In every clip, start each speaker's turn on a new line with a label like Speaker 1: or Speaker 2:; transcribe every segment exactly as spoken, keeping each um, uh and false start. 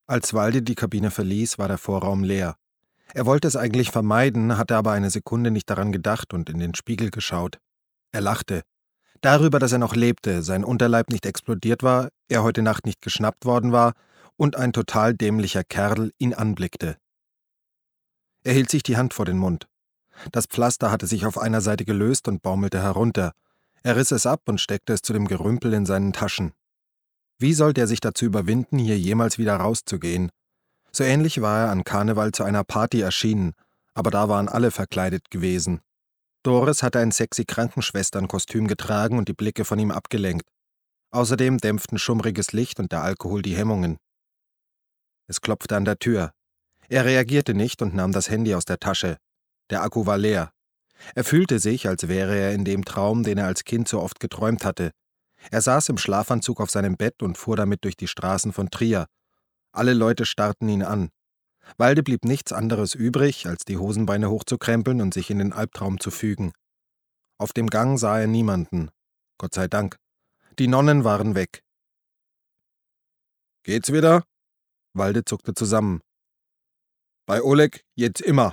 Speaker 1: Als Walde die Kabine verließ, war der Vorraum leer. Er wollte es eigentlich vermeiden, hatte aber eine Sekunde nicht daran gedacht und in den Spiegel geschaut. Er lachte. Darüber, dass er noch lebte, sein Unterleib nicht explodiert war, er heute Nacht nicht geschnappt worden war und ein total dämlicher Kerl ihn anblickte. Er hielt sich die Hand vor den Mund. Das Pflaster hatte sich auf einer Seite gelöst und baumelte herunter. Er riss es ab und steckte es zu dem Gerümpel in seinen Taschen. Wie sollte er sich dazu überwinden, hier jemals wieder rauszugehen? So ähnlich war er an Karneval zu einer Party erschienen, aber da waren alle verkleidet gewesen. Doris hatte ein sexy Krankenschwesternkostüm getragen und die Blicke von ihm abgelenkt. Außerdem dämpften schummriges Licht und der Alkohol die Hemmungen. Es klopfte an der Tür. Er reagierte nicht und nahm das Handy aus der Tasche. Der Akku war leer. Er fühlte sich, als wäre er in dem Traum, den er als Kind so oft geträumt hatte. Er saß im Schlafanzug auf seinem Bett und fuhr damit durch die Straßen von Trier. Alle Leute starrten ihn an. Walde blieb nichts anderes übrig, als die Hosenbeine hochzukrempeln und sich in den Albtraum zu fügen. Auf dem Gang sah er niemanden. Gott sei Dank. Die Nonnen waren weg. »Geht's wieder?« Walde zuckte zusammen. »Bei Oleg jetzt immer.«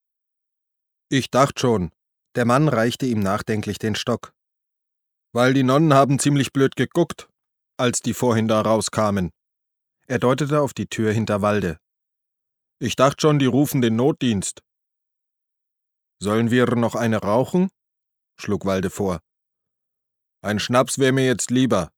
Speaker 1: »Ich dachte schon.« Der Mann reichte ihm nachdenklich den Stock. »Weil die Nonnen haben ziemlich blöd geguckt, als die vorhin da rauskamen.« Er deutete auf die Tür hinter Walde. »Ich dachte schon, die rufen den Notdienst.« »Sollen wir noch eine rauchen?« schlug Walde vor. »Ein Schnaps wär mir jetzt lieber.«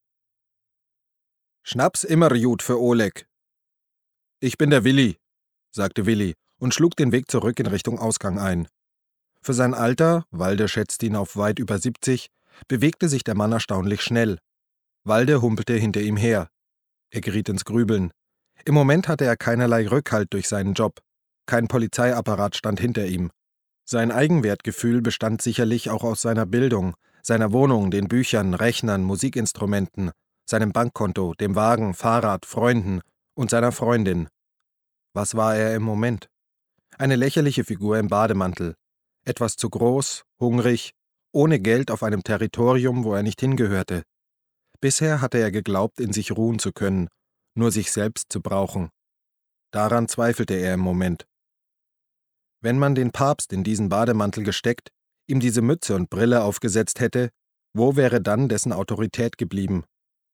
Speaker 1: »Schnaps immer gut für Oleg.« »Ich bin der Willi«, sagte Willi und schlug den Weg zurück in Richtung Ausgang ein. Für sein Alter, Walde schätzte ihn auf weit über siebzig, bewegte sich der Mann erstaunlich schnell. Walde humpelte hinter ihm her. Er geriet ins Grübeln. Im Moment hatte er keinerlei Rückhalt durch seinen Job. Kein Polizeiapparat stand hinter ihm. Sein Eigenwertgefühl bestand sicherlich auch aus seiner Bildung, seiner Wohnung, den Büchern, Rechnern, Musikinstrumenten, seinem Bankkonto, dem Wagen, Fahrrad, Freunden und seiner Freundin. Was war er im Moment? Eine lächerliche Figur im Bademantel. Etwas zu groß, hungrig, ohne Geld auf einem Territorium, wo er nicht hingehörte. Bisher hatte er geglaubt, in sich ruhen zu können, nur sich selbst zu brauchen. Daran zweifelte er im Moment. Wenn man den Papst in diesen Bademantel gesteckt, ihm diese Mütze und Brille aufgesetzt hätte, wo wäre dann dessen Autorität geblieben?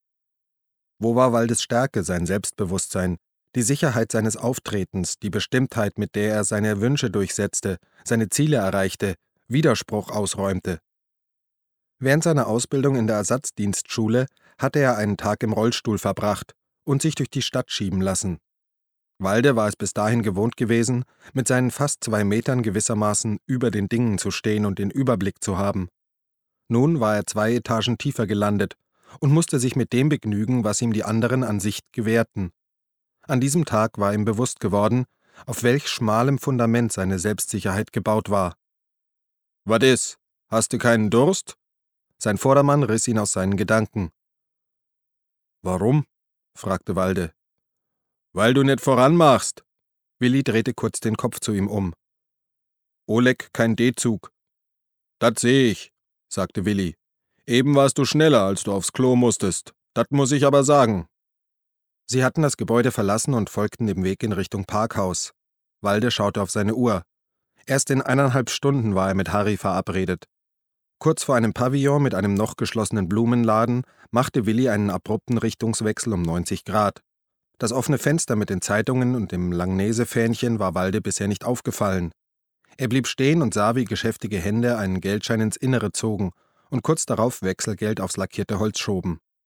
Speaker 1: Wo war Waldes Stärke, sein Selbstbewusstsein, die Sicherheit seines Auftretens, die Bestimmtheit, mit der er seine Wünsche durchsetzte, seine Ziele erreichte, Widerspruch ausräumte? Während seiner Ausbildung in der Ersatzdienstschule hatte er einen Tag im Rollstuhl verbracht und sich durch die Stadt schieben lassen. Walde war es bis dahin gewohnt gewesen, mit seinen fast zwei Metern gewissermaßen über den Dingen zu stehen und den Überblick zu haben. Nun war er zwei Etagen tiefer gelandet und musste sich mit dem begnügen, was ihm die anderen an Sicht gewährten. An diesem Tag war ihm bewusst geworden, auf welch schmalem Fundament seine Selbstsicherheit gebaut war. »Was ist? Hast du keinen Durst?« Sein Vordermann riss ihn aus seinen Gedanken. »Warum?« fragte Walde. »Weil du nicht voranmachst.« Willi drehte kurz den Kopf zu ihm um. »Oleg kein D-Zug.« »Das seh ich«, sagte Willi. »Eben warst du schneller, als du aufs Klo musstest. Das muss ich aber sagen.« Sie hatten das Gebäude verlassen und folgten dem Weg in Richtung Parkhaus. Walde schaute auf seine Uhr. Erst in eineinhalb Stunden war er mit Harry verabredet. Kurz vor einem Pavillon mit einem noch geschlossenen Blumenladen machte Willi einen abrupten Richtungswechsel um neunzig Grad. Das offene Fenster mit den Zeitungen und dem Langnese-Fähnchen war Walde bisher nicht aufgefallen. Er blieb stehen und sah, wie geschäftige Hände einen Geldschein ins Innere zogen und kurz darauf Wechselgeld aufs lackierte Holz schoben.